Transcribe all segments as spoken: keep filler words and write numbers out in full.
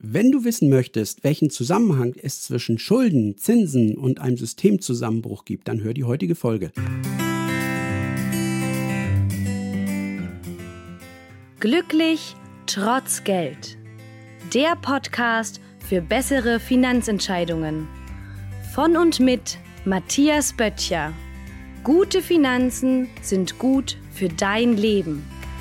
Wenn du wissen möchtest, welchen Zusammenhang es zwischen Schulden, Zinsen und einem Systemzusammenbruch gibt, dann hör die heutige Folge. Glücklich trotz Geld. Der Podcast für bessere Finanzentscheidungen. Von und mit Matthias Böttcher. Gute Finanzen sind gut für dein Leben.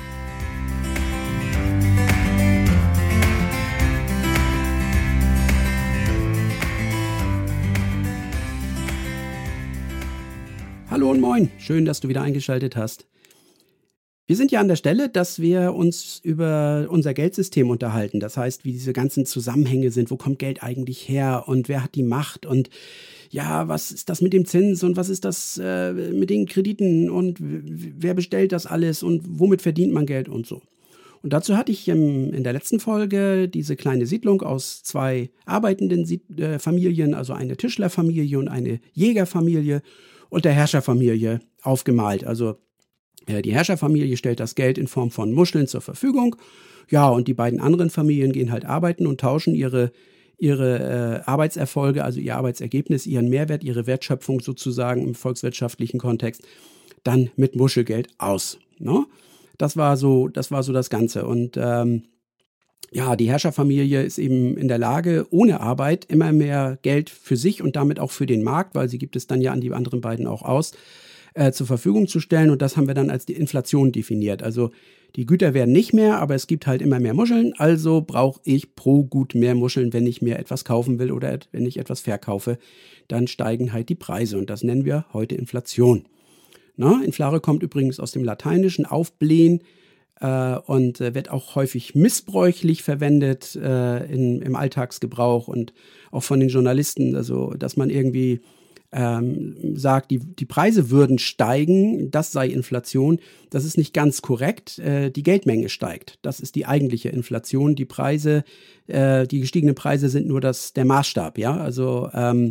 Hallo und moin, schön, dass du wieder eingeschaltet hast. Wir sind ja an der Stelle, dass wir uns über unser Geldsystem unterhalten. Das heißt, wie diese ganzen Zusammenhänge sind, wo kommt Geld eigentlich her und wer hat die Macht und ja, was ist das mit dem Zins und was ist das äh, mit den Krediten und w- wer bestellt das alles und womit verdient man Geld und so. Und dazu hatte ich ähm, in der letzten Folge diese kleine Siedlung aus zwei arbeitenden Sied- äh, Familien, also eine Tischlerfamilie und eine Jägerfamilie und der Herrscherfamilie aufgemalt. Also äh, die Herrscherfamilie stellt das Geld in Form von Muscheln zur Verfügung. Ja, und die beiden anderen Familien gehen halt arbeiten und tauschen ihre, ihre äh, Arbeitserfolge, also ihr Arbeitsergebnis, ihren Mehrwert, ihre Wertschöpfung sozusagen im volkswirtschaftlichen Kontext, dann mit Muschelgeld aus. Ne? Das war so, das war so das Ganze. Und ähm, ja, die Herrscherfamilie ist eben in der Lage, ohne Arbeit immer mehr Geld für sich und damit auch für den Markt, weil sie gibt es dann ja an die anderen beiden auch aus, äh, zur Verfügung zu stellen. Und das haben wir dann als die Inflation definiert. Also die Güter werden nicht mehr, aber es gibt halt immer mehr Muscheln. Also brauche ich pro Gut mehr Muscheln, wenn ich mir etwas kaufen will oder wenn ich etwas verkaufe. Dann steigen halt die Preise und das nennen wir heute Inflation. Na, Inflare kommt übrigens aus dem Lateinischen, aufblähen. Uh, und uh, wird auch häufig missbräuchlich verwendet uh, in, im Alltagsgebrauch und auch von den Journalisten, also dass man irgendwie ähm, sagt, die, die Preise würden steigen, das sei Inflation. Das ist nicht ganz korrekt. Äh, die Geldmenge steigt. Das ist die eigentliche Inflation. Die Preise, äh, die gestiegenen Preise sind nur das, der Maßstab. Ja, also ähm,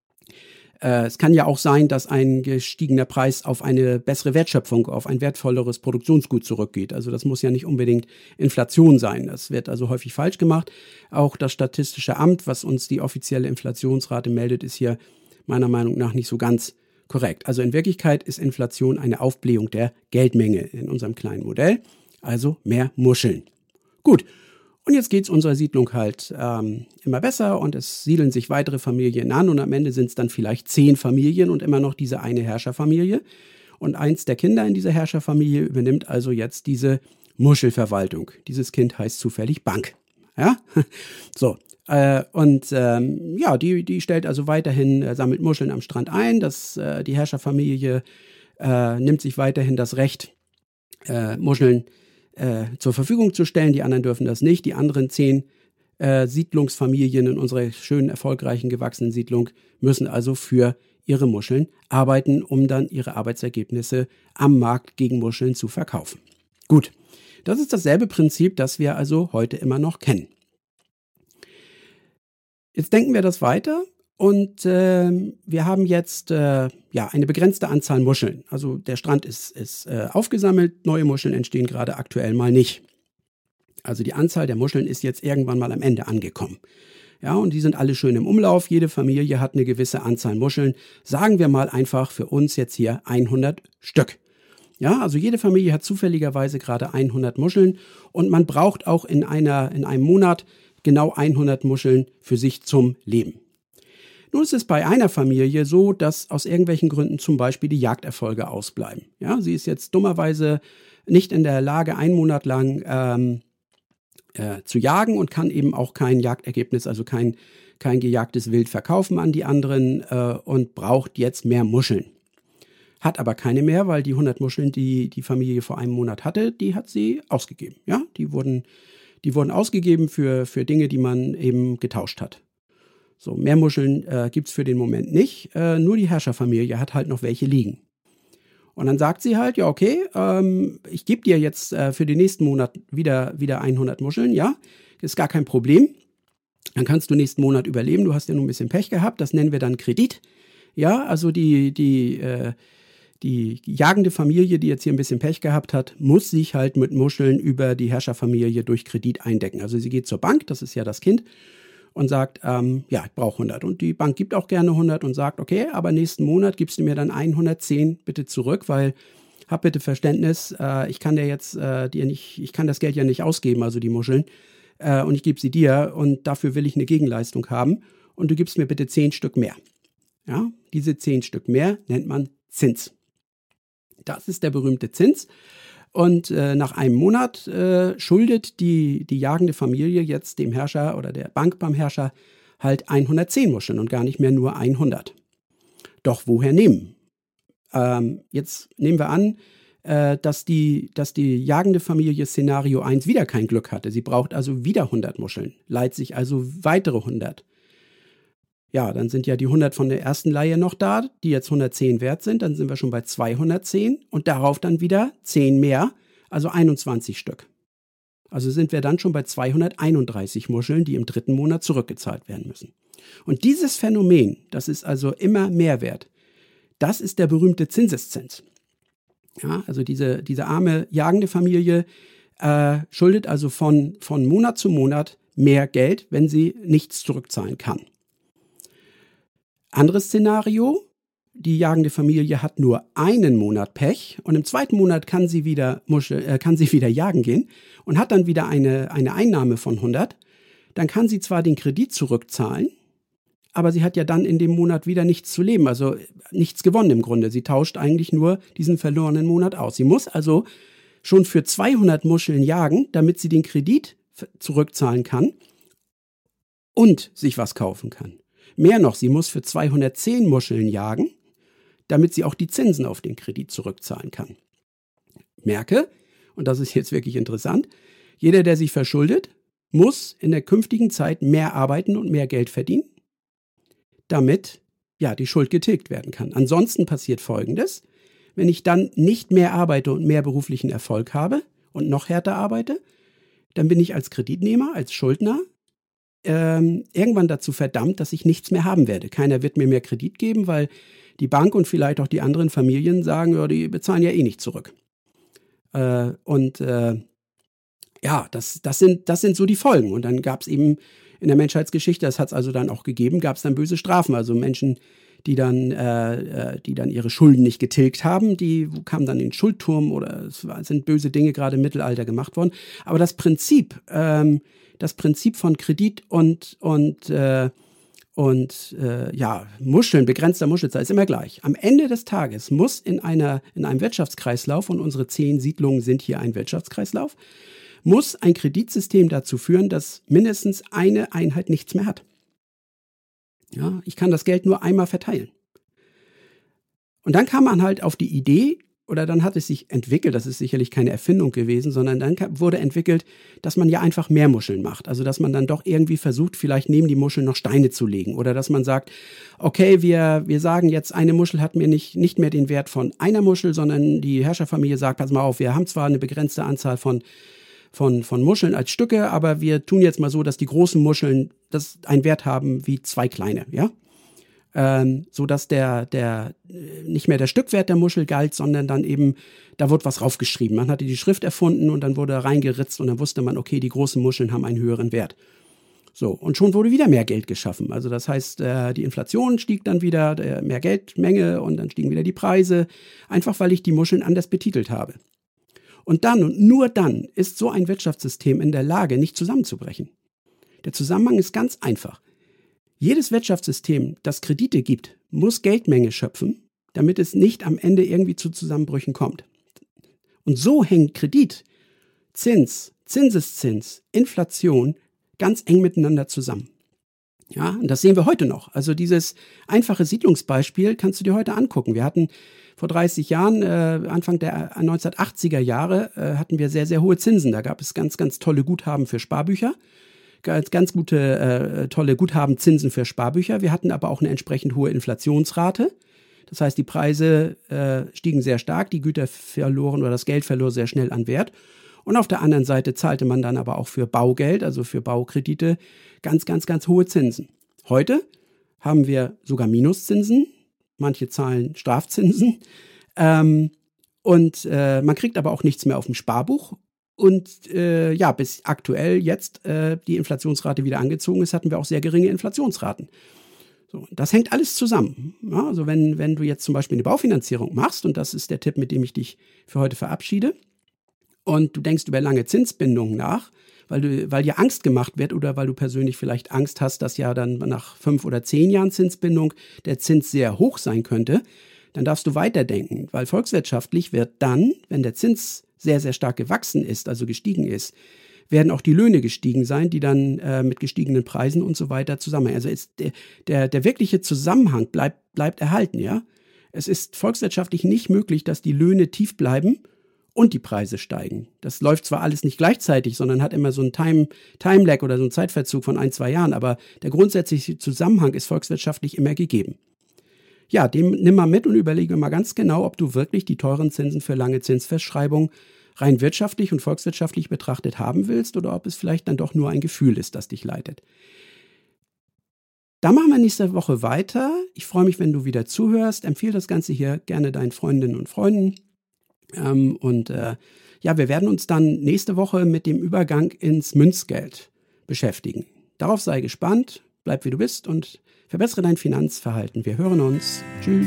Es kann ja auch sein, dass ein gestiegener Preis auf eine bessere Wertschöpfung, auf ein wertvolleres Produktionsgut zurückgeht. Also das muss ja nicht unbedingt Inflation sein. Das wird also häufig falsch gemacht. Auch das Statistische Amt, was uns die offizielle Inflationsrate meldet, ist hier meiner Meinung nach nicht so ganz korrekt. Also in Wirklichkeit ist Inflation eine Aufblähung der Geldmenge in unserem kleinen Modell. Also mehr Muscheln. Gut. Und jetzt geht's unserer Siedlung halt ähm, immer besser und es siedeln sich weitere Familien an und am Ende sind es dann vielleicht zehn Familien und immer noch diese eine Herrscherfamilie. Und eins der Kinder in dieser Herrscherfamilie übernimmt also jetzt diese Muschelverwaltung. Dieses Kind heißt zufällig Bank. Ja, so. Äh, und ähm, ja, die, die stellt also weiterhin, äh, sammelt Muscheln am Strand ein. Das, äh, die Herrscherfamilie äh, nimmt sich weiterhin das Recht, äh, Muscheln Äh, zur Verfügung zu stellen. Die anderen dürfen das nicht. Die anderen zehn äh, Siedlungsfamilien in unserer schönen, erfolgreichen, gewachsenen Siedlung müssen also für ihre Muscheln arbeiten, um dann ihre Arbeitsergebnisse am Markt gegen Muscheln zu verkaufen. Gut, das ist dasselbe Prinzip, das wir also heute immer noch kennen. Jetzt denken wir das weiter. Und äh, wir haben jetzt äh, ja eine begrenzte Anzahl Muscheln. Also der Strand ist, ist äh, aufgesammelt, neue Muscheln entstehen gerade aktuell mal nicht. Also die Anzahl der Muscheln ist jetzt irgendwann mal am Ende angekommen. Ja, und die sind alle schön im Umlauf. Jede Familie hat eine gewisse Anzahl Muscheln. Sagen wir mal einfach für uns jetzt hier hundert Stück. Ja, also jede Familie hat zufälligerweise gerade hundert Muscheln und man braucht auch in einer in einem Monat genau hundert Muscheln für sich zum Leben. Nun ist es bei einer Familie so, dass aus irgendwelchen Gründen zum Beispiel die Jagderfolge ausbleiben. Ja, sie ist jetzt dummerweise nicht in der Lage, einen Monat lang ähm, äh, zu jagen und kann eben auch kein Jagdergebnis, also kein, kein gejagtes Wild verkaufen an die anderen äh, und braucht jetzt mehr Muscheln. Hat aber keine mehr, weil die hundert Muscheln, die die Familie vor einem Monat hatte, die hat sie ausgegeben. Ja, die wurden, die wurden ausgegeben für, für Dinge, die man eben getauscht hat. So, mehr Muscheln äh, gibt's für den Moment nicht. Äh, nur die Herrscherfamilie hat halt noch welche liegen. Und dann sagt sie halt, ja okay, ähm, ich gebe dir jetzt äh, für den nächsten Monat wieder, wieder hundert Muscheln, ja, ist gar kein Problem. Dann kannst du nächsten Monat überleben, du hast ja nur ein bisschen Pech gehabt, das nennen wir dann Kredit. Ja, also die, die, äh, die jagende Familie, die jetzt hier ein bisschen Pech gehabt hat, muss sich halt mit Muscheln über die Herrscherfamilie durch Kredit eindecken. Also sie geht zur Bank, das ist ja das Kind, und sagt, ähm, ja, ich brauche hundert. Und die Bank gibt auch gerne hundert und sagt, okay, aber nächsten Monat gibst du mir dann hundertzehn bitte zurück, weil, hab bitte Verständnis, äh, ich kann dir jetzt äh, dir nicht, ich kann das Geld ja nicht ausgeben, also die Muscheln, äh, und ich gebe sie dir und dafür will ich eine Gegenleistung haben und du gibst mir bitte zehn Stück mehr. Ja, diese zehn Stück mehr nennt man Zins. Das ist der berühmte Zins. Und äh, nach einem Monat äh, schuldet die, die jagende Familie jetzt dem Herrscher oder der Bank beim Herrscher halt hundertzehn Muscheln und gar nicht mehr nur hundert. Doch woher nehmen? Ähm, jetzt nehmen wir an, äh, dass, die, dass die jagende Familie Szenario eins wieder kein Glück hatte. Sie braucht also wieder hundert Muscheln, leiht sich also weitere hundert. Ja, dann sind ja die hundert von der ersten Leihe noch da, die jetzt hundertzehn wert sind. Dann sind wir schon bei zweihundertzehn und darauf dann wieder zehn mehr, also einundzwanzig Stück. Also sind wir dann schon bei zweihunderteinunddreißig Muscheln, die im dritten Monat zurückgezahlt werden müssen. Und dieses Phänomen, das ist also immer mehr wert, das ist der berühmte Zinseszins. Ja, also diese, diese arme jagende Familie äh, schuldet also von, von Monat zu Monat mehr Geld, wenn sie nichts zurückzahlen kann. Anderes Szenario, die jagende Familie hat nur einen Monat Pech und im zweiten Monat kann sie wieder, Muschel, äh, kann sie wieder jagen gehen und hat dann wieder eine, eine Einnahme von hundert. Dann kann sie zwar den Kredit zurückzahlen, aber sie hat ja dann in dem Monat wieder nichts zu leben, also nichts gewonnen im Grunde. Sie tauscht eigentlich nur diesen verlorenen Monat aus. Sie muss also schon für zweihundert Muscheln jagen, damit sie den Kredit zurückzahlen kann und sich was kaufen kann. Mehr noch, sie muss für zweihundertzehn Muscheln jagen, damit sie auch die Zinsen auf den Kredit zurückzahlen kann. Merke, und das ist jetzt wirklich interessant, jeder, der sich verschuldet, muss in der künftigen Zeit mehr arbeiten und mehr Geld verdienen, damit ja, die Schuld getilgt werden kann. Ansonsten passiert Folgendes: Wenn ich dann nicht mehr arbeite und mehr beruflichen Erfolg habe und noch härter arbeite, dann bin ich als Kreditnehmer, als Schuldner ähm, irgendwann dazu verdammt, dass ich nichts mehr haben werde. Keiner wird mir mehr Kredit geben, weil die Bank und vielleicht auch die anderen Familien sagen, ja, die bezahlen ja eh nicht zurück. Äh, und äh, ja, das, das, sind, das sind so die Folgen. Und dann gab es eben in der Menschheitsgeschichte, das hat es also dann auch gegeben, gab es dann böse Strafen. Also Menschen, die dann, äh, die dann ihre Schulden nicht getilgt haben, die kamen dann in den Schuldturm oder es sind böse Dinge gerade im Mittelalter gemacht worden. Aber das Prinzip, ähm, das Prinzip von Kredit und, und, äh, und äh, ja, Muscheln, begrenzter Muschelzahl ist immer gleich. Am Ende des Tages muss in, einer, in einem Wirtschaftskreislauf, und unsere zehn Siedlungen sind hier ein Wirtschaftskreislauf, muss ein Kreditsystem dazu führen, dass mindestens eine Einheit nichts mehr hat. Ja, ich kann das Geld nur einmal verteilen. Und dann kam man halt auf die Idee, oder dann hat es sich entwickelt, das ist sicherlich keine Erfindung gewesen, sondern dann wurde entwickelt, dass man ja einfach mehr Muscheln macht. Also dass man dann doch irgendwie versucht, vielleicht neben die Muscheln noch Steine zu legen. Oder dass man sagt, okay, wir, wir sagen jetzt, eine Muschel hat mir nicht, nicht mehr den Wert von einer Muschel, sondern die Herrscherfamilie sagt, pass mal auf, wir haben zwar eine begrenzte Anzahl von Von, von Muscheln als Stücke, aber wir tun jetzt mal so, dass die großen Muscheln das einen Wert haben wie zwei kleine, ja, ähm, so dass der der nicht mehr der Stückwert der Muschel galt, sondern dann eben da wurde was raufgeschrieben. Man hatte die Schrift erfunden und dann wurde reingeritzt und dann wusste man, okay, die großen Muscheln haben einen höheren Wert. So, und schon wurde wieder mehr Geld geschaffen. Also das heißt, äh, die Inflation stieg dann wieder, äh, mehr Geldmenge und dann stiegen wieder die Preise, einfach weil ich die Muscheln anders betitelt habe. Und dann und nur dann ist so ein Wirtschaftssystem in der Lage, nicht zusammenzubrechen. Der Zusammenhang ist ganz einfach. Jedes Wirtschaftssystem, das Kredite gibt, muss Geldmenge schöpfen, damit es nicht am Ende irgendwie zu Zusammenbrüchen kommt. Und so hängt Kredit, Zins, Zinseszins, Inflation ganz eng miteinander zusammen. Ja, und das sehen wir heute noch. Also dieses einfache Siedlungsbeispiel kannst du dir heute angucken. Wir hatten vor dreißig Jahren, äh, Anfang der neunzehnhundertachtziger Jahre, äh, hatten wir sehr, sehr hohe Zinsen. Da gab es ganz, ganz tolle Guthaben für Sparbücher, ganz, ganz gute, äh, tolle Guthabenzinsen für Sparbücher. Wir hatten aber auch eine entsprechend hohe Inflationsrate. Das heißt, die Preise äh, stiegen sehr stark, die Güter verloren oder das Geld verlor sehr schnell an Wert. Und auf der anderen Seite zahlte man dann aber auch für Baugeld, also für Baukredite, ganz, ganz, ganz hohe Zinsen. Heute haben wir sogar Minuszinsen. Manche zahlen Strafzinsen. Ähm, und äh, man kriegt aber auch nichts mehr auf dem Sparbuch. Und äh, ja, bis aktuell jetzt äh, die Inflationsrate wieder angezogen ist, hatten wir auch sehr geringe Inflationsraten. So, das hängt alles zusammen. Ja, also wenn, wenn du jetzt zum Beispiel eine Baufinanzierung machst, und das ist der Tipp, mit dem ich dich für heute verabschiede, und du denkst über lange Zinsbindungen nach, weil, du, weil dir Angst gemacht wird oder weil du persönlich vielleicht Angst hast, dass ja dann nach fünf oder zehn Jahren Zinsbindung der Zins sehr hoch sein könnte, dann darfst du weiterdenken, weil volkswirtschaftlich wird dann, wenn der Zins sehr, sehr stark gewachsen ist, also gestiegen ist, werden auch die Löhne gestiegen sein, die dann äh, mit gestiegenen Preisen und so weiter zusammenhängen. Also ist der, der, der wirkliche Zusammenhang bleibt, bleibt erhalten, ja. Es ist volkswirtschaftlich nicht möglich, dass die Löhne tief bleiben und die Preise steigen. Das läuft zwar alles nicht gleichzeitig, sondern hat immer so einen Time, Time-Lag oder so einen Zeitverzug von ein, zwei Jahren, aber der grundsätzliche Zusammenhang ist volkswirtschaftlich immer gegeben. Ja, dem nimm mal mit und überlege mal ganz genau, ob du wirklich die teuren Zinsen für lange Zinsfestschreibung rein wirtschaftlich und volkswirtschaftlich betrachtet haben willst oder ob es vielleicht dann doch nur ein Gefühl ist, das dich leitet. Da machen wir nächste Woche weiter. Ich freue mich, wenn du wieder zuhörst. Empfehle das Ganze hier gerne deinen Freundinnen und Freunden. Ähm, und äh, ja, wir werden uns dann nächste Woche mit dem Übergang ins Münzgeld beschäftigen. Darauf sei gespannt, bleib wie du bist und verbessere dein Finanzverhalten. Wir hören uns. Tschüss.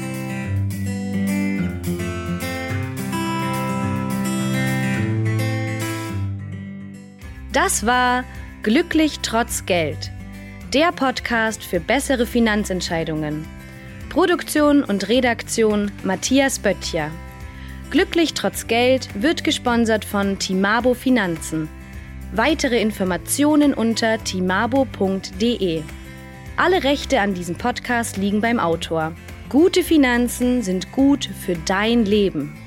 Das war Glücklich trotz Geld, der Podcast für bessere Finanzentscheidungen. Produktion und Redaktion Matthias Böttcher. Glücklich trotz Geld wird gesponsert von Timabo Finanzen. Weitere Informationen unter timabo punkt de. Alle Rechte an diesem Podcast liegen beim Autor. Gute Finanzen sind gut für dein Leben.